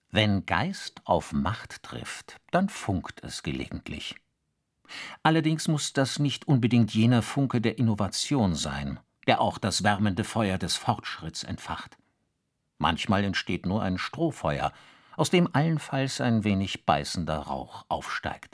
Wenn Geist auf Macht trifft, dann funkt es gelegentlich. Allerdings muss das nicht unbedingt jener Funke der Innovation sein, der auch das wärmende Feuer des Fortschritts entfacht. Manchmal entsteht nur ein Strohfeuer, aus dem allenfalls ein wenig beißender Rauch aufsteigt.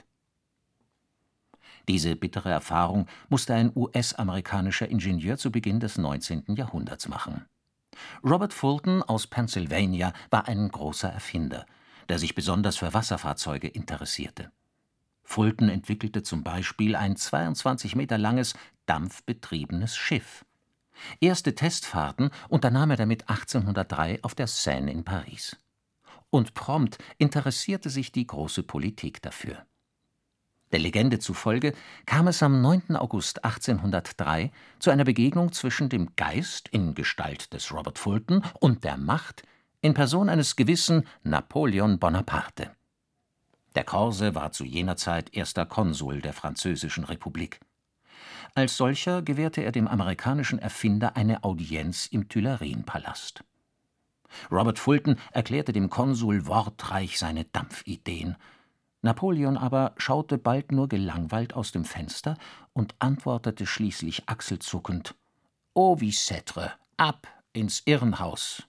Diese bittere Erfahrung musste ein US-amerikanischer Ingenieur zu Beginn des 19. Jahrhunderts machen. Robert Fulton aus Pennsylvania war ein großer Erfinder, der sich besonders für Wasserfahrzeuge interessierte. Fulton entwickelte zum Beispiel ein 22 Meter langes, dampfbetriebenes Schiff. Erste Testfahrten unternahm er damit 1803 auf der Seine in Paris. Und prompt interessierte sich die große Politik dafür. Der Legende zufolge kam es am 9. August 1803 zu einer Begegnung zwischen dem Geist in Gestalt des Robert Fulton und der Macht in Person eines gewissen Napoleon Bonaparte. Der Korse war zu jener Zeit erster Konsul der Französischen Republik. Als solcher gewährte er dem amerikanischen Erfinder eine Audienz im Tuilerien-Palast. Robert Fulton erklärte dem Konsul wortreich seine Dampfideen. Napoleon aber schaute bald nur gelangweilt aus dem Fenster und antwortete schließlich achselzuckend: »O Vicêtre, ab ins Irrenhaus!«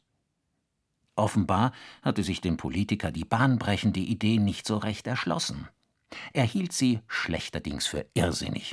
Offenbar hatte sich dem Politiker die bahnbrechende Idee nicht so recht erschlossen. Er hielt sie schlechterdings für irrsinnig.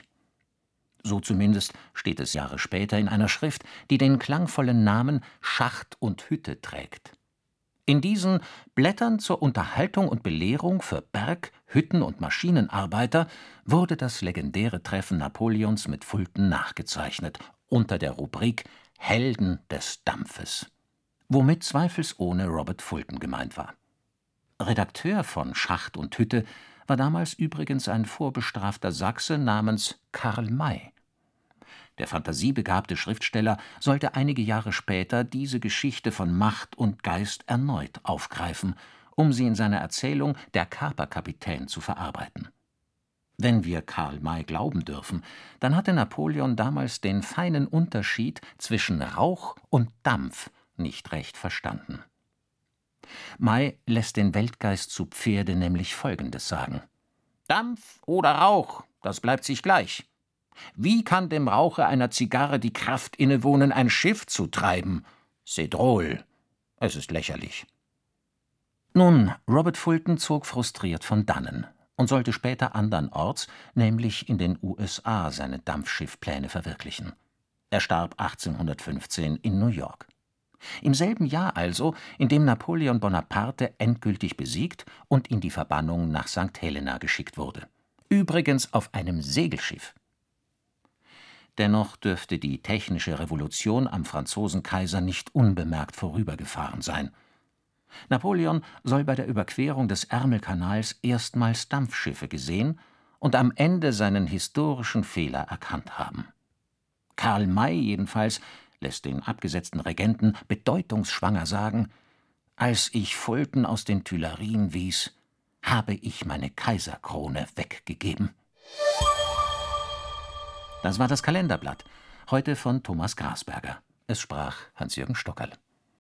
So zumindest steht es Jahre später in einer Schrift, die den klangvollen Namen »Schacht und Hütte« trägt. In diesen Blättern zur Unterhaltung und Belehrung für Berg-, Hütten- und Maschinenarbeiter wurde das legendäre Treffen Napoleons mit Fulton nachgezeichnet, unter der Rubrik »Helden des Dampfes«, womit zweifelsohne Robert Fulton gemeint war. Redakteur von »Schacht und Hütte« war damals übrigens ein vorbestrafter Sachse namens Karl May. Der fantasiebegabte Schriftsteller sollte einige Jahre später diese Geschichte von Macht und Geist erneut aufgreifen, um sie in seiner Erzählung »Der Kaperkapitän« zu verarbeiten. Wenn wir Karl May glauben dürfen, dann hatte Napoleon damals den feinen Unterschied zwischen Rauch und Dampf nicht recht verstanden. May lässt den Weltgeist zu Pferde nämlich Folgendes sagen: »Dampf oder Rauch, das bleibt sich gleich. Wie kann dem Rauche einer Zigarre die Kraft innewohnen, ein Schiff zu treiben? C'est drôle. Es ist lächerlich.« Nun, Robert Fulton zog frustriert von dannen und sollte später andernorts, nämlich in den USA, seine Dampfschiffpläne verwirklichen. Er starb 1815 in New York. Im selben Jahr also, in dem Napoleon Bonaparte endgültig besiegt und in die Verbannung nach St. Helena geschickt wurde. Übrigens auf einem Segelschiff. Dennoch dürfte die technische Revolution am Franzosenkaiser nicht unbemerkt vorübergefahren sein. Napoleon soll bei der Überquerung des Ärmelkanals erstmals Dampfschiffe gesehen und am Ende seinen historischen Fehler erkannt haben. Karl May jedenfalls lässt den abgesetzten Regenten bedeutungsschwanger sagen: »Als ich Fulton aus den Tuilerien wies, habe ich meine Kaiserkrone weggegeben.« Das war das Kalenderblatt, heute von Thomas Grasberger. Es sprach Hans-Jürgen Stockerl.